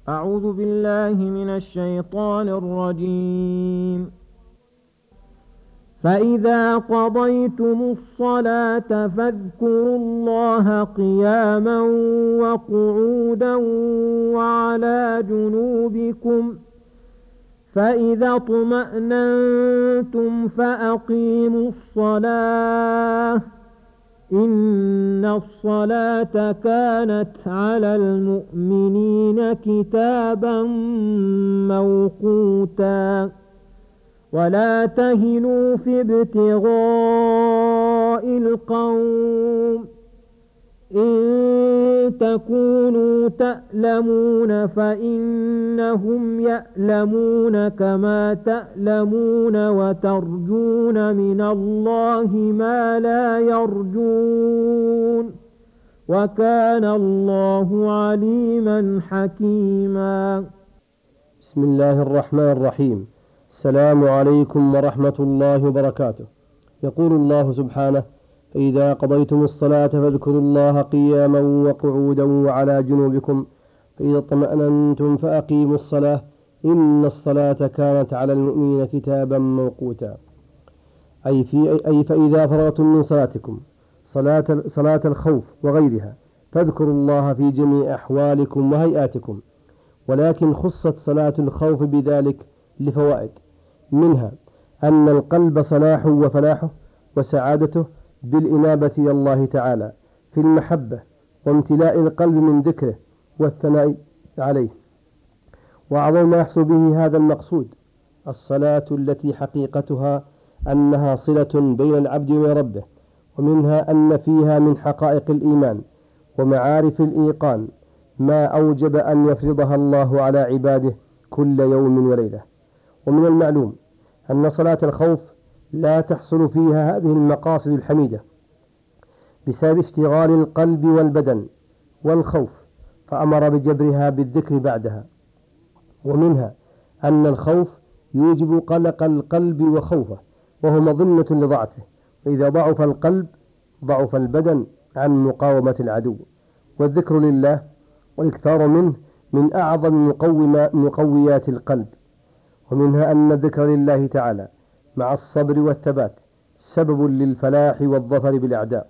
أعوذ بالله من الشيطان الرجيم. فإذا قضيتم الصلاة فاذكروا الله قياما وقعودا وعلى جنوبكم، فإذا اطمأننتم فأقيموا الصلاة، إن الصلاة كانت على المؤمنين كتابا موقوتا. ولا تهنوا في ابتغاء القوم، إن تكونوا تألمون فإنهم يألمون كما تألمون، وترجون من الله ما لا يرجون، وكان الله عليما حكيما. بسم الله الرحمن الرحيم. السلام عليكم ورحمة الله وبركاته. يقول الله سبحانه: فإذا قضيتم الصلاة فاذكروا الله قياما وقعودا وعلى جنوبكم، فإذا اطمأننتم فأقيموا الصلاة، إن الصلاة كانت على المؤمنين كتابا موقوتا. أي فإذا فرغتم من صلاتكم، صلاة الخوف وغيرها، فاذكروا الله في جميع أحوالكم وهيئاتكم، ولكن خصت صلاة الخوف بذلك لفوائد، منها أن القلب صلاحه وفلاحه وسعادته بالإنابة إلى الله تعالى في المحبة وامتلاء القلب من ذكره والثناء عليه. وأعظم ما يحصل به هذا المقصود الصلاة التي حقيقتها أنها صلة بين العبد وبين ربه، ومنها أن فيها من حقائق الإيمان ومعارف الإيقان ما أوجب أن يفرضها الله على عباده كل يوم وليلة. ومن المعلوم أن صلاة الخوف لا تحصل فيها هذه المقاصد الحميدة بسبب اشتغال القلب والبدن والخوف، فأمر بجبرها بالذكر بعدها. ومنها أن الخوف يوجب قلق القلب وخوفه، وهو مظنة لضعفه، وإذا ضعف القلب ضعف البدن عن مقاومة العدو. والذكر لله والإكثار منه من أعظم مقويات القلب. ومنها أن الذكر لله تعالى مع الصبر والثبات سبب للفلاح والظفر بالأعداء،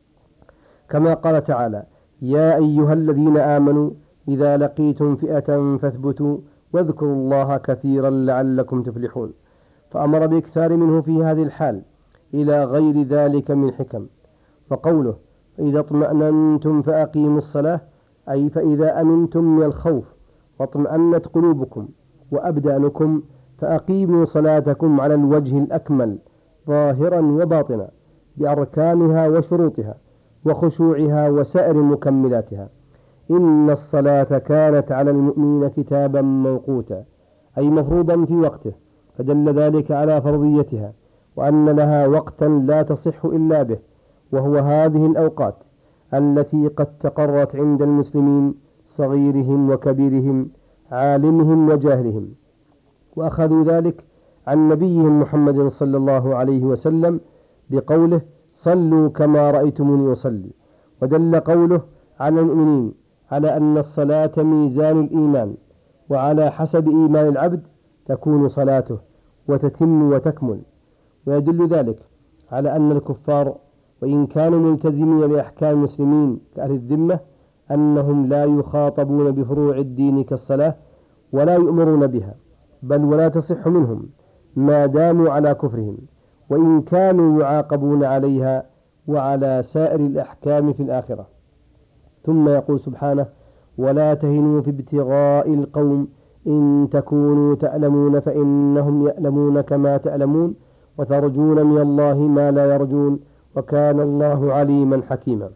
كما قال تعالى: يا أيها الذين آمنوا إذا لقيتم فئة فاثبتوا واذكروا الله كثيرا لعلكم تفلحون. فأمر بإكثار منه في هذه الحال إلى غير ذلك من حكم. وقوله: فإذا اطمأننتم فأقيموا الصلاة، أي فإذا أمنتم من الخوف واطمأنت قلوبكم وأبدانكم فأقيموا صلاتكم على الوجه الأكمل ظاهرا وباطنا بأركانها وشروطها وخشوعها وسائر مكملاتها. إن الصلاة كانت على المؤمنين كتابا موقوتا، أي مفروضا في وقته، فدل ذلك على فرضيتها، وأن لها وقتا لا تصح إلا به، وهو هذه الأوقات التي قد تقرت عند المسلمين صغيرهم وكبيرهم عالمهم وجاهلهم، وأخذوا ذلك عن نبيهم محمد صلى الله عليه وسلم بقوله: صلوا كما رأيتموني أصلي. ودل قوله على المؤمنين على أن الصلاة ميزان الإيمان، وعلى حسب إيمان العبد تكون صلاته وتتم وتكمل. ويدل ذلك على أن الكفار وإن كانوا ملتزمين بأحكام المسلمين كأهل الذمة، أنهم لا يخاطبون بفروع الدين كالصلاة ولا يؤمرون بها، بل ولا تصح منهم ما داموا على كفرهم، وإن كانوا يعاقبون عليها وعلى سائر الأحكام في الآخرة. ثم يقول سبحانه: ولا تهنوا في ابتغاء القوم، إن تكونوا تألمون فإنهم يألمون كما تألمون، وترجون من الله ما لا يرجون، وكان الله عليما حكيما.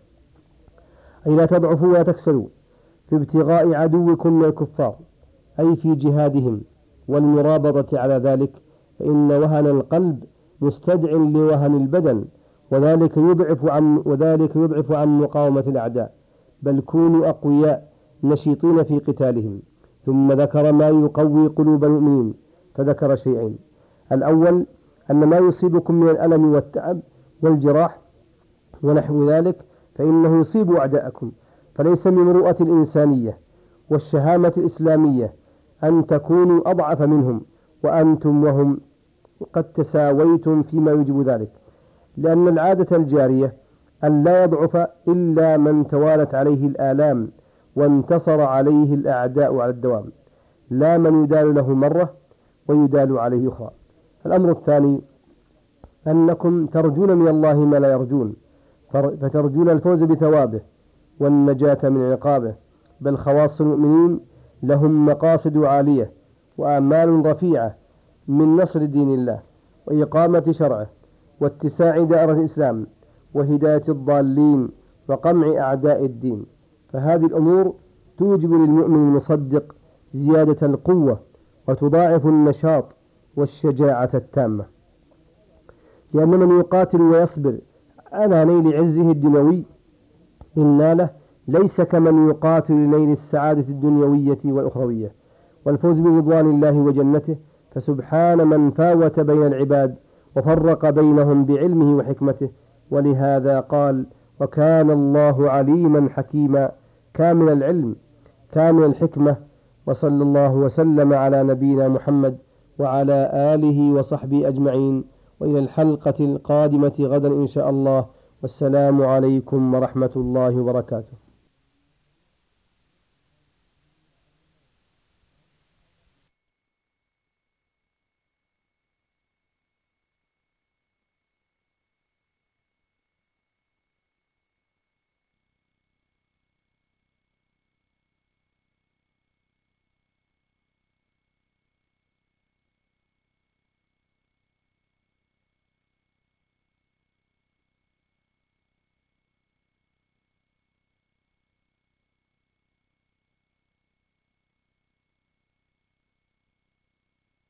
أي لا تضعفوا ولا تكسلوا في ابتغاء عدوكم من الكفار، أي في جهادهم والمرابطة على ذلك، فإن وهن القلب مستدع لوهن البدن، وذلك يضعف عن مقاومة الأعداء، بل كونوا أقوياء نشيطين في قتالهم. ثم ذكر ما يقوي قلوب المؤمنين، فذكر شيئين: الأول أن ما يصيبكم من الألم والتعب والجراح ونحو ذلك فإنه يصيب أعداءكم، فليس من مروءة الإنسانية والشهامة الإسلامية أن تكونوا أضعف منهم وأنتم وهم قد تساويتم فيما يوجب ذلك، لأن العادة الجارية أن لا يضعف إلا من توالت عليه الآلام وانتصر عليه الأعداء على الدوام، لا من يدال له مرة ويدال عليه أخرى. الأمر الثاني أنكم ترجون من الله ما لا يرجون، فترجون الفوز بثوابه والنجاة من عقابه، بل خواص المؤمنين لهم مقاصد عالية وآمال رفيعة من نصر دين الله وإقامة شرعه واتساع دائرة الإسلام وهداية الضالين وقمع أعداء الدين. فهذه الأمور توجب للمؤمن المصدق زيادة القوة وتضاعف النشاط والشجاعة التامة، لأن من يقاتل ويصبر على نيل عزه الدنيوي إن ناله ليس كمن يقاتل لنيل السعادة الدنيوية والأخروية والفوز برضوان الله وجنته. فسبحان من فاوت بين العباد وفرق بينهم بعلمه وحكمته، ولهذا قال: وكان الله عليما حكيما، كامل العلم كامل الحكمة. وصلى الله وسلم على نبينا محمد وعلى آله وصحبه أجمعين، وإلى الحلقة القادمة غدا إن شاء الله، والسلام عليكم ورحمة الله وبركاته.